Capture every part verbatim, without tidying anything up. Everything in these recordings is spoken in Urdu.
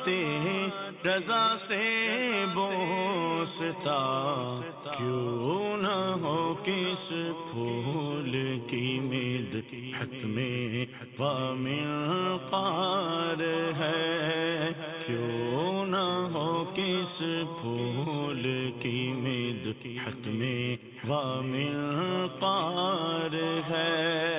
رضا سے بوستا، کیوں نہ ہو کس پھول کی مدحت میں ومنقار ہے، کیوں نہ ہو کس پھول کی مدحت میں ومنقار ہے۔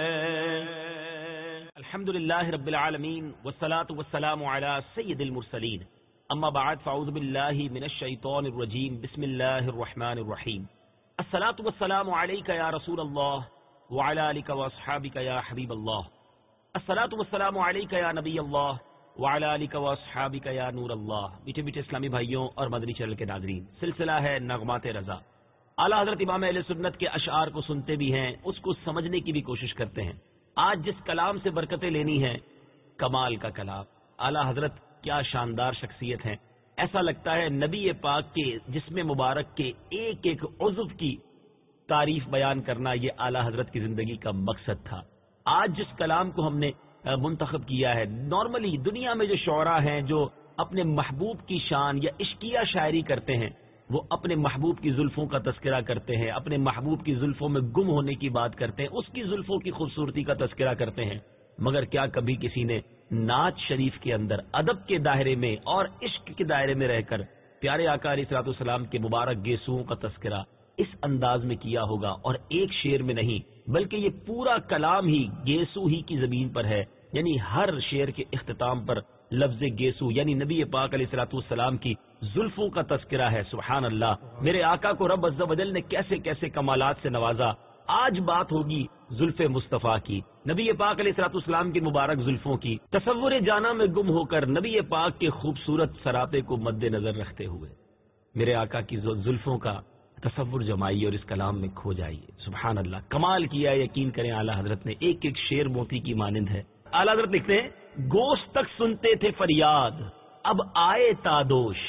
الحمدللہ رب العالمین والصلاة والسلام علی سید المرسلین، اما بعد فاعوذ باللہ من الشیطان الرجیم، بسم اللہ الرحمن الرحیم۔ الصلاة والسلام علیک یا رسول اللہ وعلی آلک واصحابک یا حبیب اللہ، الصلاة والسلام علیک یا نبی اللہ وعلی آلک واصحابک یا نور اللہ۔ میٹھے میٹھے اسلامی بھائیوں اور مدنی چینل کے ناظرین، سلسلہ ہے نغمات رضا۔ اعلیٰ حضرت امام اہل سنت کے اشعار کو سنتے بھی ہیں، اس کو سمجھنے کی بھی کوشش کرتے ہیں۔ آج جس کلام سے برکتیں لینی ہیں، کمال کا کلام، اعلیٰ حضرت کیا شاندار شخصیت ہیں۔ ایسا لگتا ہے نبی پاک کے جسم مبارک کے ایک ایک عضو کی تعریف بیان کرنا یہ اعلیٰ حضرت کی زندگی کا مقصد تھا۔ آج جس کلام کو ہم نے منتخب کیا ہے، نارملی دنیا میں جو شعراء ہیں جو اپنے محبوب کی شان یا عشقیہ شاعری کرتے ہیں، وہ اپنے محبوب کی زلفوں کا تذکرہ کرتے ہیں، اپنے محبوب کی زلفوں میں گم ہونے کی بات کرتے ہیں، اس کی زلفوں کی خوبصورتی کا تذکرہ کرتے ہیں، مگر کیا کبھی کسی نے نعت شریف کے اندر ادب کے دائرے میں اور عشق کے دائرے میں رہ کر پیارے آقا علیہ الصلوۃ والسلام کے مبارک گیسوؤں کا تذکرہ اس انداز میں کیا ہوگا؟ اور ایک شعر میں نہیں، بلکہ یہ پورا کلام ہی گیسو ہی کی زمین پر ہے، یعنی ہر شعر کے اختتام پر لفظ گیسو یعنی نبی پاک علیہ الصلوۃ والسلام کی زلفوں کا تذکرہ ہے۔ سبحان اللہ، میرے آقا کو رب عز و جل نے کیسے کیسے کمالات سے نوازا۔ آج بات ہوگی زلف مصطفیٰ کی، نبی پاک علیہ الصلوۃ والسلام کی مبارک زلفوں کی، تصور جانا میں گم ہو کر نبی پاک کے خوبصورت سراپے کو مد نظر رکھتے ہوئے میرے آقا کی زلفوں کا تصور جمائیے اور اس کلام میں کھو جائیے۔ سبحان اللہ، کمال کیا، یقین کریں اعلیٰ حضرت نے، ایک ایک شعر موتی کی مانند ہے۔ اعلیٰ حضرت لکھتے ہیں، گوشت تک سنتے تھے فریاد اب آئے تادوش،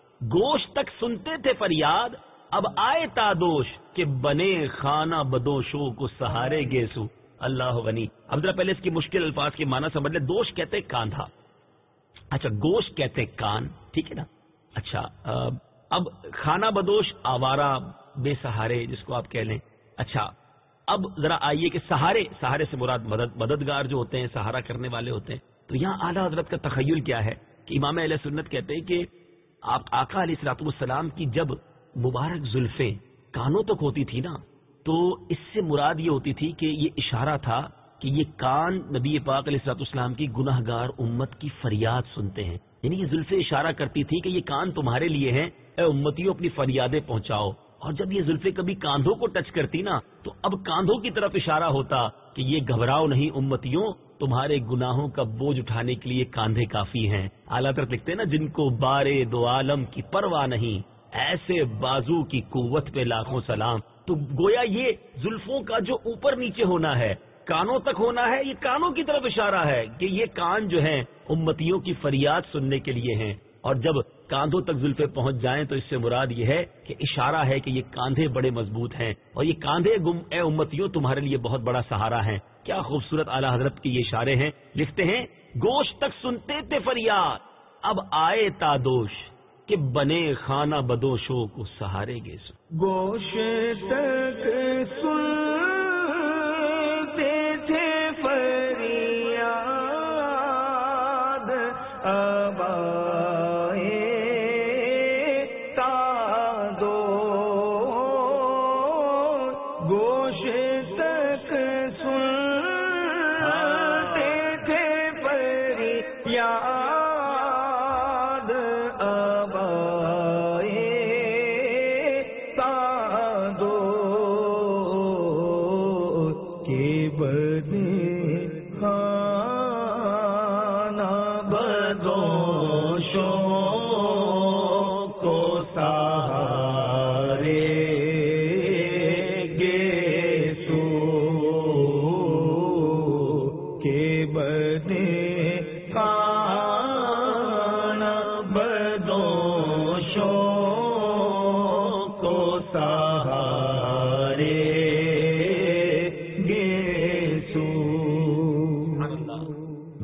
گوشت تک سنتے تھے فریاد اب آئے تادوش، کہ بنے خانہ بدوشوں کو سہارے گیسو۔ اللہ غنی۔ اب ذرا پہلے اس کی مشکل الفاظ کے معنی سمجھ لیں۔ دوش کہتے کاندھا، اچھا گوشت کہتے کان، ٹھیک ہے نا؟ اچھا اب خانہ بدوش آوارہ بے سہارے جس کو آپ کہہ لیں۔ اچھا اب ذرا آئیے کہ سہارے، سہارے سے مراد مدد مددگار جو ہوتے ہیں، سہارا کرنے والے ہوتے ہیں۔ تو یہاں اعلیٰ حضرت کا تخیل کیا ہے کہ امام اہل سنت کہتے ہیں کہ آپ آقا علیہ الصلوۃ والسلام کی جب مبارک زلفیں کانوں تک ہوتی تھی نا، تو اس سے مراد یہ ہوتی تھی کہ یہ اشارہ تھا کہ یہ کان نبی پاک علیہ الصلوۃ والسلام کی گناہ گار امت کی فریاد سنتے ہیں، یعنی یہ زلفیں اشارہ کرتی تھی کہ یہ کان تمہارے لیے ہیں، اے امتیوں اپنی فریادیں پہنچاؤ۔ اور جب یہ زلفیں کبھی کاندھوں کو ٹچ کرتی نا، تو اب کاندھوں کی طرف اشارہ ہوتا کہ یہ گھبراؤ نہیں امتیوں، تمہارے گناہوں کا بوجھ اٹھانے کے لیے کاندھے کافی ہیں۔ اعلیٰ حضرت لکھتے ہیں نا، جن کو بارے دو عالم کی پرواہ نہیں، ایسے بازو کی قوت پہ لاکھوں سلام۔ تو گویا یہ زلفوں کا جو اوپر نیچے ہونا ہے، کانوں تک ہونا ہے، یہ کانوں کی طرف اشارہ ہے کہ یہ کان جو ہیں امتیوں کی فریاد سننے کے لیے ہیں، اور جب کاندھوں تک زلفیں پہنچ جائیں تو اس سے مراد یہ ہے کہ اشارہ ہے کہ یہ کاندھے بڑے مضبوط ہیں، اور یہ کاندھے گم اے امتیوں تمہارے لیے بہت بڑا سہارا ہیں۔ کیا خوبصورت اعلیٰ حضرت کی یہ اشارے ہیں۔ لکھتے ہیں، گوشت تک سنتے تھے فریاد اب آئے تادوش، کہ بنے خانہ بدوشوں کو سہارے گے۔ گوشت تک سنتے تھے فریاد اب آئے تادوش، گوشت تک سنتے تھے فریاد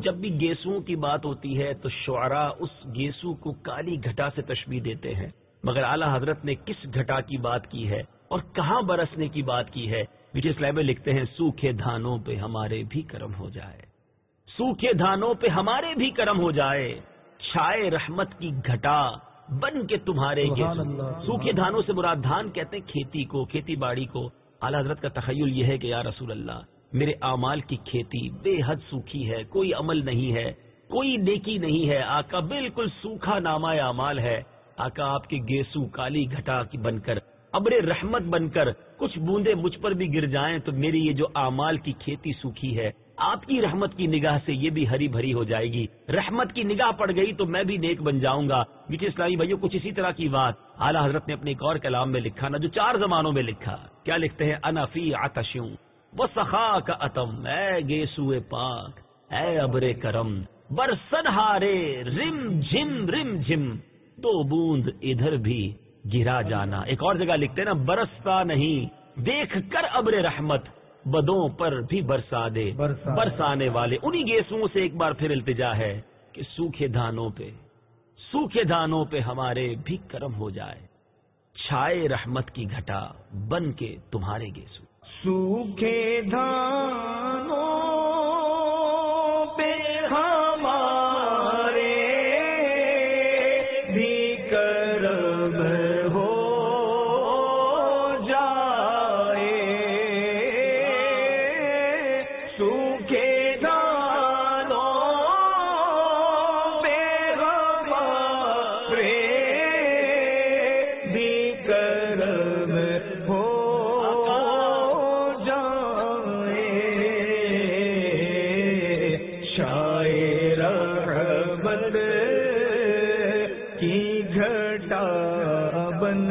جب بھی گیسوؤں کی بات ہوتی ہے تو شعراء اس گیسو کو کالی گھٹا سے تشبیہ دیتے ہیں، مگر اعلیٰ حضرت نے کس گھٹا کی بات کی ہے اور کہاں برسنے کی بات کی ہے؟ میٹھے اسلام میں لکھتے ہیں سوکھے دھانوں پہ ہمارے بھی کرم ہو جائے، سوکھے دھانوں پہ ہمارے بھی کرم ہو جائے، چھائے رحمت کی گھٹا بن کے تمہارے گیسو۔ سوکھے دھانوں سے مراد دھان کہتے ہیں کھیتی کو، کھیتی باڑی کو۔ اعلیٰ حضرت کا تخیل یہ ہے کہ یا رسول اللہ میرے اعمال کی کھیتی بے حد سوکھی ہے، کوئی عمل نہیں ہے، کوئی نیکی نہیں ہے آقا، بالکل سوکھا نامہ اعمال ہے۔ آقا آپ کے گیسو کالی گھٹا کی بن کر، ابر رحمت بن کر کچھ بوندے مجھ پر بھی گر جائیں تو میری یہ جو اعمال کی کھیتی سوکھی ہے، آپ کی رحمت کی نگاہ سے یہ بھی ہری بھری ہو جائے گی۔ رحمت کی نگاہ پڑ گئی تو میں بھی نیک بن جاؤں گا۔ میٹھے اسلامی بھائیوں، کچھ اسی طرح کی بات اعلیٰ حضرت نے اپنے ایک اور کلام میں لکھا نا، جو چار زمانوں میں لکھا۔ کیا لکھتے ہیں؟ انا فی عطشوں وہ سخا کا اتم، اے گیسوئے پاک اے ابر کرم، برسن ہارے رم جھم رم جھم، دو بوند ادھر بھی گرا جانا۔ ایک اور جگہ لکھتے ہیں نا، برستا نہیں دیکھ کر ابر رحمت، بدوں پر بھی برسا دے برسانے والے۔ انہی گیسوؤں سے ایک بار پھر التجا ہے کہ سوکھے دھانوں پہ سوکھے دھانوں پہ ہمارے بھی کرم ہو جائے، چھائے رحمت کی گھٹا بن کے تمہارے گیسو۔ سوکھے دھانوں پہ ہمارے بھی کرم ہو جائے، سوکھے دھانوں پہ ہمارے بھی کرم ہو بن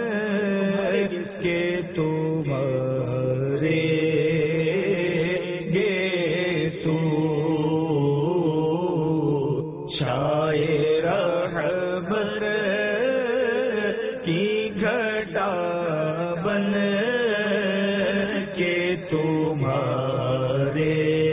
کے تمہارے گیسو، چھائے رحمت کی گھٹا بن کے تمہارے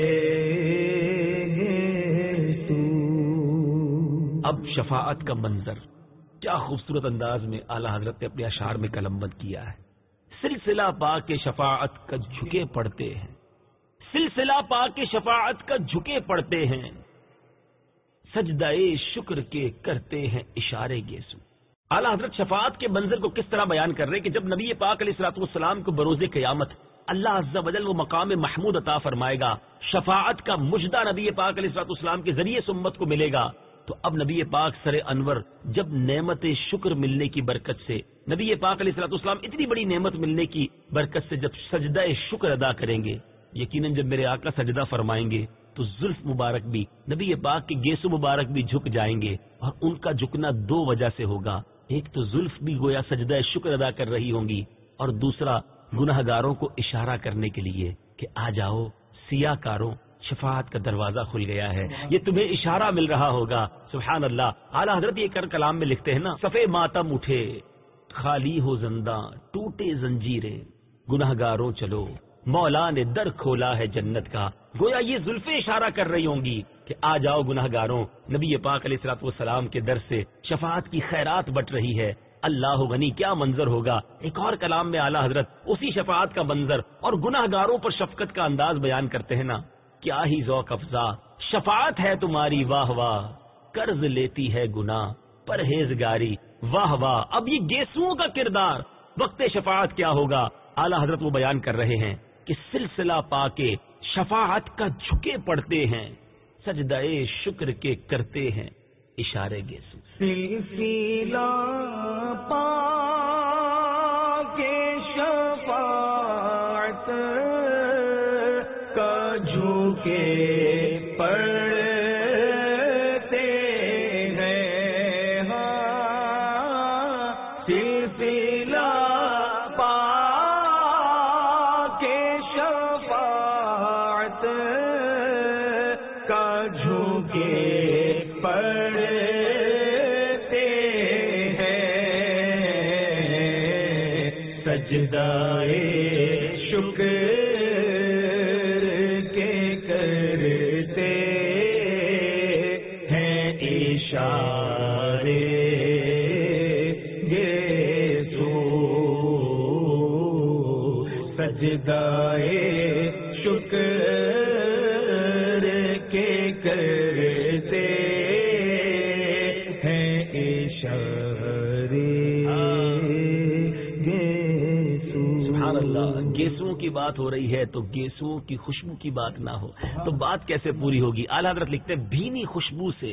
گیسو۔ اب شفاعت کا منظر کیا خوبصورت انداز میں اعلیٰ حضرت نے اپنے اشعار میں قلم بند کیا ہے۔ سلسلہ پاک کے شفاعت کا جھکے پڑتے ہیں، سلسلہ پاک کے شفاعت کا جھکے پڑتے ہیں، سجدہ شکر کے کرتے ہیں اشارے گیسو۔ اعلیٰ حضرت شفاعت کے منظر کو کس طرح بیان کر رہے ہیں کہ جب نبی پاک علیہ الصلوۃ والسلام کو بروز قیامت اللہ عز و جل وہ مقام محمود عطا فرمائے گا، شفاعت کا مجدہ نبی پاک علیہ الصلوۃ والسلام کے ذریعے سے امت کو ملے گا، تو اب نبی پاک سر انور جب نعمت شکر ملنے کی برکت سے، نبی پاک علیہ الصلوۃ والسلام اتنی بڑی نعمت ملنے کی برکت سے جب سجدہ شکر ادا کریں گے، یقیناً جب میرے آقا سجدہ فرمائیں گے تو زلف مبارک بھی، نبی پاک کے گیسو مبارک بھی جھک جائیں گے، اور ان کا جھکنا دو وجہ سے ہوگا۔ ایک تو زلف بھی گویا سجدہ شکر ادا کر رہی ہوں گی، اور دوسرا گناہ گاروں کو اشارہ کرنے کے لیے کہ آ جاؤ سیاہ کاروں، شفاعت کا دروازہ کھل گیا ہے، یہ تمہیں اشارہ مل رہا ہوگا۔ سبحان اللہ۔ اعلیٰ حضرت یہ کر کلام میں لکھتے ہیں نا، صفے ماتم اٹھے خالی ہو زنداں ٹوٹے زنجیریں، گناہ گاروں چلو مولا نے در کھولا ہے جنت کا۔ گویا یہ زلفیں اشارہ کر رہی ہوں گی کہ آ جاؤ گناہ گاروں، نبی پاک علیہ الصلوۃ والسلام کے در سے شفاعت کی خیرات بٹ رہی ہے۔ اللہ غنی، کیا منظر ہوگا۔ ایک اور کلام میں اعلیٰ حضرت اسی شفاعت کا منظر اور گناہ گاروں پر شفقت کا انداز بیان کرتے ہیں نا، کیا ہی ذوق افزا شفاعت ہے تمہاری، واہ واہ قرض لیتی ہے گناہ پرہیزگاری، واہ واہ۔ اب یہ گیسوؤں کا کردار وقت شفاعت کیا ہوگا، اعلیٰ حضرت وہ بیان کر رہے ہیں کہ سلسلہ پا کے شفاعت کا جھکے پڑتے ہیں، سجدہ شکر کے کرتے ہیں اشارے گیسو۔ سلسلہ پا کے شفاعت کا جھکے پڑتے ہیں، ہاں سلسلہ پا کے شفاعت کا جھکے پڑتے سجدہ شکر کے کرتے इशारे गेसू सजदाए शुक्र के करते हैं इशारे गेसू। सुभान अल्लाह। गेसुओं की बात हो रही है तो गेसुओं की खुशबू की बात ना हो तो बात कैसे पूरी होगी। आला हज़रत लिखते हैं भीनी खुशबू से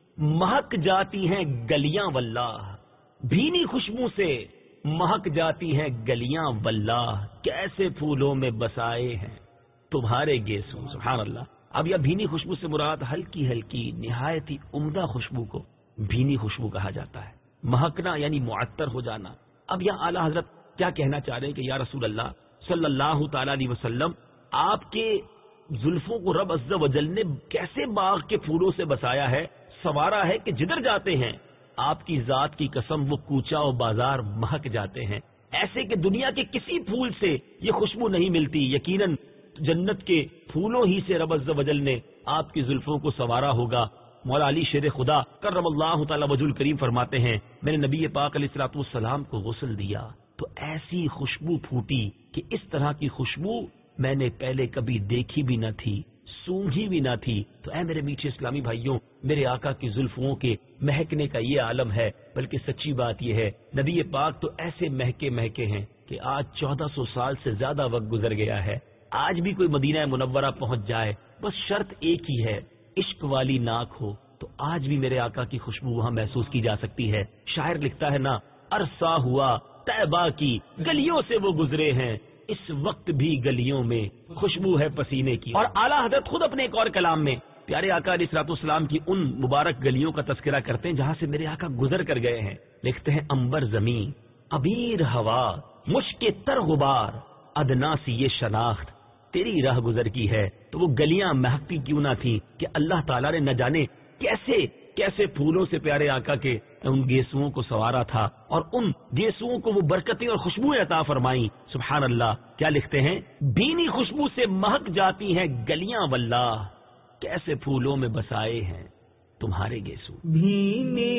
महक जाती हैं गलियां वल्लाह, भीनी खुशबू से महक जाती हैं गलियां वल्लाह, कैसे फूलों में बसाए हैं तुम्हारे गेसू। सुभान अल्लाह। अब यह भीनी खुशबू से मुराद हल्की हल्की निहायत ही उम्दा खुशबू को भीनी खुशबू कहा जाता है। महकना यानी मुअत्तर हो जाना। अब यह आला हज़रत क्या कहना चाह रहे हैं कि या रसूल अल्लाह सल्लल्लाहु ताला अलैहि वसल्लम, आपके जुल्फों को रब अज़्ज़ व जल ने कैसे बाग के फूलों से बसाया है, सवारा है कि जिधर जाते हैं आपकी जात की कसम वो कूचा और बाजार महक जाते हैं, ऐसे कि दुनिया के किसी फूल से ये खुशबू नहीं मिलती। यकीनन जन्नत के फूलों ही से रब अज़्ज़ व जल ने आपकी जुल्फों को सवारा होगा। मौला अली शेर खुदा कर्रमल्लाहु तआला वजुल करीम फरमाते हैं, मैंने नबी पाक अलैहिस्सलातु वस्सलाम को गुस्ल दिया तो ऐसी खुशबू फूटी कि इस तरह की खुशबू मैंने पहले कभी देखी भी न थी, सूंघी भी न थी। तो ऐ मेरे मीठे इस्लामी भाइयों, मेरे आका की जुल्फों के महकने का ये आलम है। बल्कि सच्ची बात यह है नबी पाक तो ऐसे महके महके हैं कि आज चौदह सौ साल से ज्यादा वक्त गुजर गया है। आज भी कोई मदीना मुनव्वरा पहुंच जाए, बस शर्त एक ही है, इश्क वाली नाक हो, तो आज भी मेरे आका की खुशबू वहां महसूस की जा सकती है। शायर लिखता है ना, अरसा हुआ तैबा की गलियों से वो गुजरे हैं, इस वक्त भी गलियों में खुशबू है पसीने की। और आला हज़रत खुद अपने एक और कलाम में प्यारे आका अलैहिस्सलाम की उन मुबारक गलियों का तस्करा करते हैं जहां से मेरे आका गुजर कर गए हैं। लिखते हैं, अंबर जमीन अबीर हवा मुश्के तर गुबार अदना सी ये शनाख्त तेरी राह गुजर की है। तो वो गलियां महकती क्यों ना थी कि अल्लाह ताला ने न जाने कैसे कैसे फूलों से प्यारे आका के उन गेसुओं को सवारा था और उन गेसुओं को वो बरकतें और खुशबुएं अता फरमाई। सुभान अल्लाह। क्या लिखते हैं, भीनी खुशबू से महक जाती हैं गलियां वल्लाह, कैसे फूलों में बसाए हैं तुम्हारे गेसू। भीनी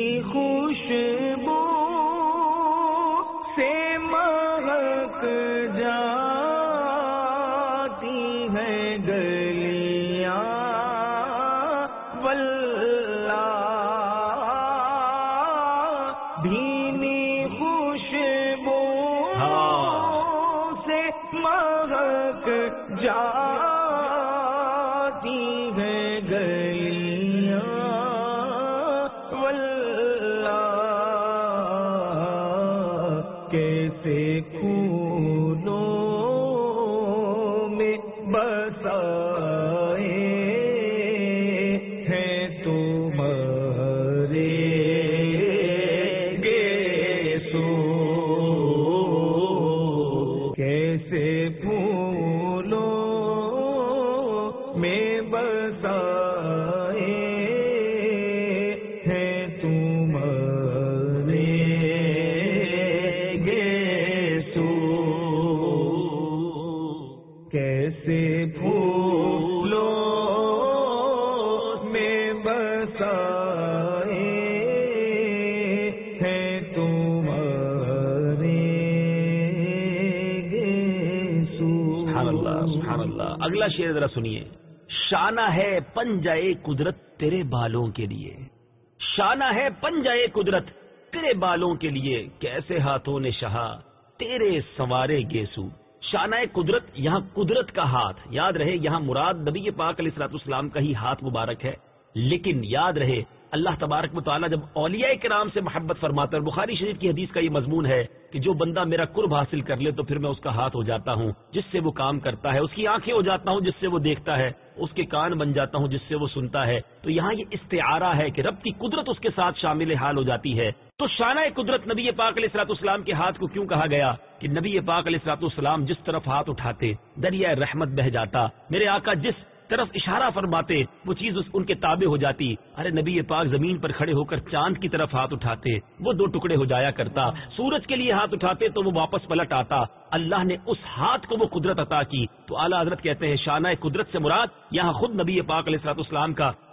खुशबू से महक जाती है गलियां भीनी खुशबू से महक जाती है गलियां वल्लाह, कैसे फूलों में बसाए हैं तुम्हारे कैसे फूलों में बसाए हैं तुम्हारे गेसू, कैसे फूलों में बसाए हैं तुम्हारे। सुभान अल्लाह। अगला शेर जरा सुनिए, शाना है पंजाए कुदरत तेरे बालों के लिए, शाना है पंजाए कुदरत तेरे बालों के लिए, कैसे हाथों ने शहा तेरे सवारे गेसू। शाना कुदरत, यहाँ कुदरत का हाथ, याद रहे यहाँ मुराद नबी पाक अलैहिस्सलाम का ही हाथ मुबारक है। लेकिन याद रहे अल्लाह तबारक व तआला जब औलिया किराम से मोहब्बत फरमाता है, बुखारी शरीफ की हदीस का ये मजमून है कि जो बंदा मेरा कुर्ब हासिल कर ले तो फिर मैं उसका हाथ हो जाता हूँ जिससे वो काम करता है, उसकी आंखें हो जाता हूँ जिससे वो देखता है, उसके कान बन जाता हूँ जिससे वो सुनता है। तो यहाँ ये इस्तिआरा है कि रब की कुदरत उसके साथ शामिल हाल हो जाती है। तो शाना कुदरत नबी पाक अलैहिस्सलाम के हाथ को क्यों कहा गया कि नबी पाक अलैहिस्सलाम जिस तरफ हाथ उठाते दरिया रहमत बह जाता, मेरे आका जिस तरफ इशारा फरमाते वो चीज उस उनके ताबे हो जाती। अरे नबी पाक जमीन पर खड़े होकर चांद की तरफ हाथ उठाते वो दो टुकड़े हो जाया करता, सूरज के लिए हाथ उठाते तो वो वापस पलट आता। अल्लाह ने उस हाथ को वो कुदरत अता की। तो आला हजरत कहते हैं शाना कुदरत से मुराद यहाँ खुद नबी पाक अलैहिस्सलाम का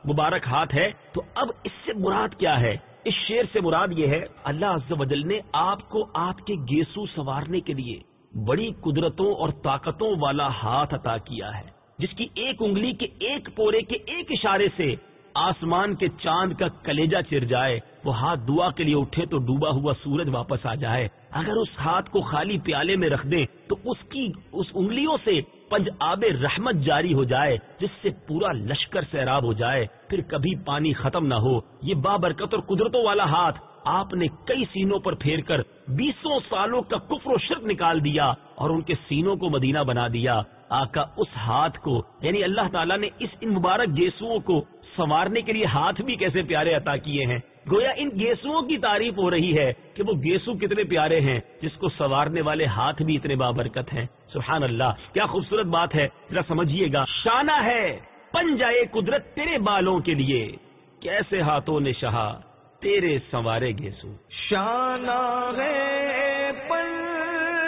مبارک ہاتھ ہے. تو اب اس سے مراد کیا ہے؟ اس شعر سے مراد یہ ہے اللہ عز و جل نے آپ کو آپ کے گیسو سنوارنے کے لیے بڑی قدرتوں اور طاقتوں والا ہاتھ عطا کیا ہے، جس کی ایک انگلی کے ایک پورے کے ایک اشارے سے آسمان کے چاند کا کلیجہ چر جائے، وہ ہاتھ دعا کے لیے اٹھے تو ڈوبا ہوا سورج واپس آ جائے. اگر اس ہاتھ کو خالی پیالے میں رکھ دیں تو اس کی اس انگلیوں سے پنج آب رحمت جاری ہو جائے، جس سے پورا لشکر سیراب ہو جائے، پھر کبھی پانی ختم نہ ہو. یہ بابرکت اور قدرتوں والا ہاتھ آپ نے کئی سینوں پر پھیر کر بیسوں سالوں کا کفر و شرک نکال دیا اور ان کے سینوں کو مدینہ بنا دیا. آقا اس ہاتھ کو یعنی اللہ تعالیٰ نے اس ان مبارک گیسوؤں کو سنوارنے کے لیے ہاتھ بھی کیسے پیارے عطا کیے ہیں. گویا ان گیسوؤں کی تعریف ہو رہی ہے کہ وہ گیسو کتنے پیارے ہیں جس کو سنوارنے والے ہاتھ بھی اتنے بابرکت ہیں. سبحان اللہ، کیا خوبصورت بات ہے. ذرا سمجھیے گا، شانہ ہے پنجائے قدرت تیرے بالوں کے لیے، کیسے ہاتھوں نے شہا تیرے سنوارے گیسو. شانہ ہے پنجائے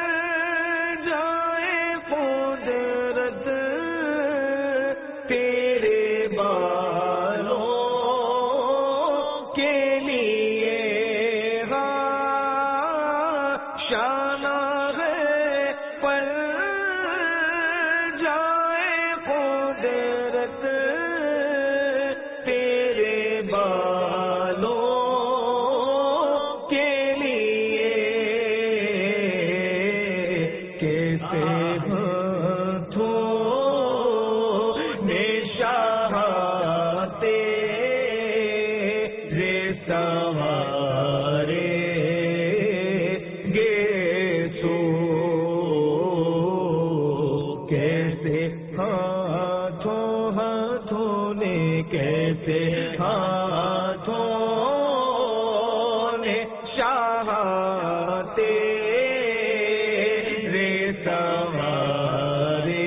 قدرت تیرے بالوں کے لیے، ہاں شانہ ہے پنجائے قدرت تیرے بالوں کے لیے، کیسے ہاتھوں نے شاہ تیرے سنوارے گیسو، کیسے ہاتھوں ہاتھوں نے کیسے ہاتھوں نے شاہ تیرے سنوارے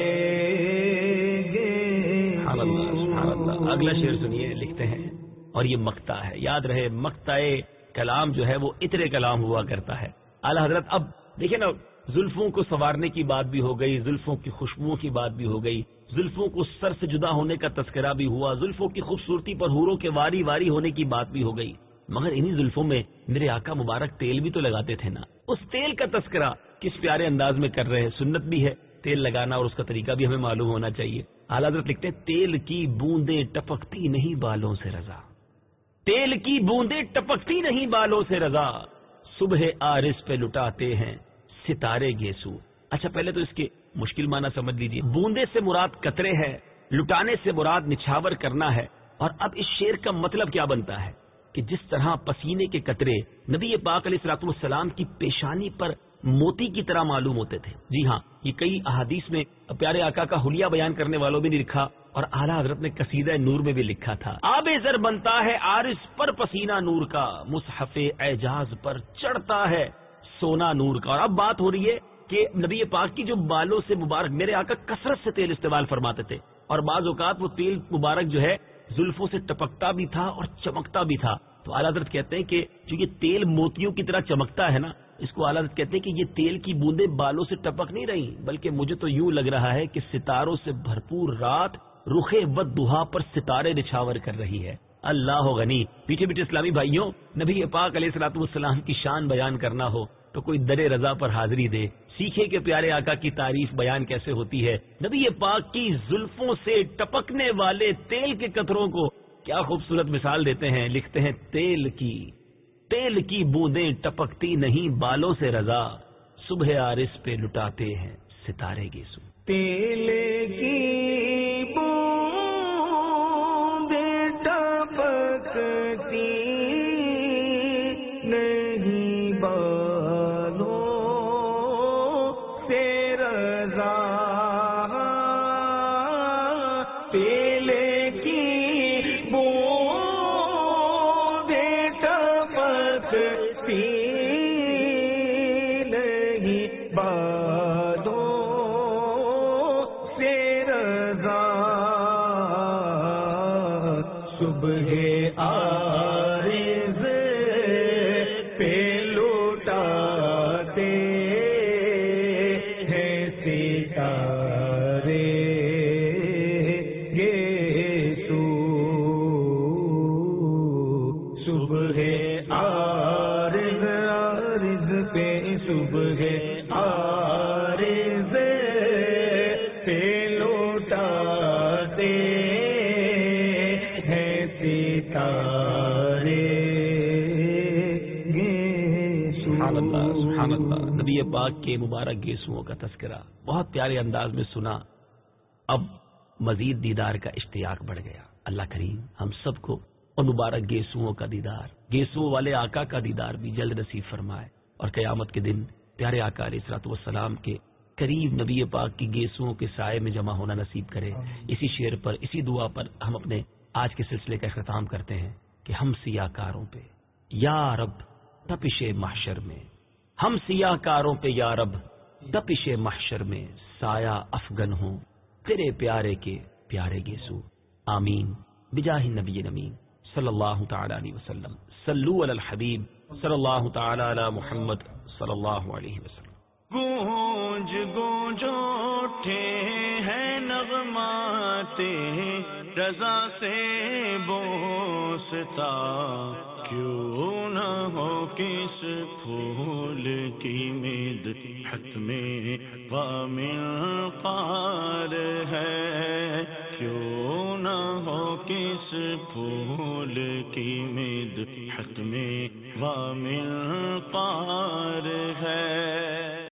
سبحان اللہ، سبحان اللہ. اگلا شعر سنیے، لکھتے ہیں اور یہ مقطع ہے. یاد رہے مقطع کلام جو ہے وہ اترے کلام ہوا کرتا ہے. اعلیٰ حضرت اب دیکھیں نا، زلفوں کو سنوارنے کی بات بھی ہو گئی، زلفوں کی خوشبوؤں کی بات بھی ہو گئی، زلفوں کو سر سے جدا ہونے کا تذکرہ بھی ہوا، زلفوں کی خوبصورتی پر حوروں کے واری واری ہونے کی بات بھی ہو گئی. مگر انہی زلفوں میں میرے آقا مبارک تیل بھی تو لگاتے تھے نا. اس تیل کا تذکرہ کس پیارے انداز میں کر رہے ہیں. سنت بھی ہے تیل لگانا اور اس کا طریقہ بھی ہمیں معلوم ہونا چاہیے. اعلیٰ حضرت لکھتے ہیں تیل کی بوندیں ٹپکتی نہیں بالوں سے رضا، تیل کی بوندیں ٹپکتی نہیں بالوں سے رضا، صبح آرس پہ لٹاتے ہیں ستارے گیسو. اچھا پہلے تو اس کے مشکل معنی سمجھ لیجیے. بوندے سے مراد قطرے ہے، لٹانے سے مراد نچھاور کرنا ہے. اور اب اس شعر کا مطلب کیا بنتا ہے کہ جس طرح پسینے کے قطرے نبی پاک علیہ الصلوۃ والسلام کی پیشانی پر موتی کی طرح معلوم ہوتے تھے. جی ہاں، یہ کئی احادیث میں پیارے آقا کا حلیہ بیان کرنے والوں بھی نے لکھا اور اعلیٰ حضرت نے قصیدہ نور میں بھی لکھا تھا. آب زر بنتا ہے عارض پر پسینہ نور کا، مصحف اعجاز پر چڑھتا ہے سونا نور کا. اور اب بات ہو رہی ہے کہ نبی پاک کی جو بالوں سے مبارک میرے آقا کثرت سے تیل استعمال فرماتے تھے، اور بعض اوقات وہ تیل مبارک جو ہے زلفوں سے ٹپکتا بھی تھا اور چمکتا بھی تھا. تو اعلیٰ حضرت کہتے ہیں کہ جو یہ تیل موتیوں کی طرح چمکتا ہے نا، اس کو اعلیٰ حضرت کہتے ہیں کہ یہ تیل کی بوندیں بالوں سے ٹپک نہیں رہی، بلکہ مجھے تو یوں لگ رہا ہے کہ ستاروں سے بھرپور رات رخے ود دہا پر ستارے نچھاور کر رہی ہے. اللہ غنی. پیچھے پیچھے اسلامی بھائیوں، نبی پاک علیہ الصلوۃ والسلام کی شان بیان کرنا ہو تو کوئی در رضا پر حاضری دے، سیکھے کہ پیارے آقا کی تعریف بیان کیسے ہوتی ہے. نبی پاک کی زلفوں سے ٹپکنے والے تیل کے قطروں کو کیا خوبصورت مثال دیتے ہیں. لکھتے ہیں تیل کی تیل کی بوندیں ٹپکتی نہیں بالوں سے رضا، صبح آرس پہ لٹاتے ہیں ستارے گیسو. تیل کی بوندیں ٹپکتی نہیں بالوں سے رضا، تیل کی بوندیں ٹپکتی نہیں بالوں سے رضا، صبح عارض پہ لٹاتے ہیں ستارے گیسو. جگمگاتے ہیں ستارے گیسو۔ سبحان اللہ سبحان اللہ۔ نبی پاک کے مبارک گیسوؤں کا تذکرہ بہت پیارے انداز میں سنا، اب مزید دیدار کا اشتیاق بڑھ گیا۔ اللہ کریم ہم سب کو ان مبارک گیسوؤں کا دیدار، گیسوؤں والے آقا کا دیدار بھی جلد نصیب فرمائے، اور قیامت کے دن پیارے آقا علیہ الصلوۃ والسلام کے قریب نبی پاک کی گیسوؤں کے سائے میں جمع ہونا نصیب کرے۔ اسی شعر پر، اسی دعا پر ہم اپنے آج کے سلسلے کا اختتام کرتے ہیں کہ ہم سیاہ کاروں پہ یا رب تپش محشر میں، ہم سیاہ کاروں پہ یا رب تپش محشر میں سایہ افغن ہوں تیرے پیارے کے پیارے گیسو۔ آمین بجاہ النبی امین صلی اللہ تعالی علیہ وسلم۔ صلو علی الحبیب صلی اللہ تعالی علی محمد صلی اللہ علیہ وسلم۔ گونج گونج اٹھے ہیں نغمات رضا سے بوستا، کیوں نہ ہو کس پھول کی مدحت میں ومنقار ہے، کیوں نہ ہو کس پھول کی مدحت میں ومنقار ہے۔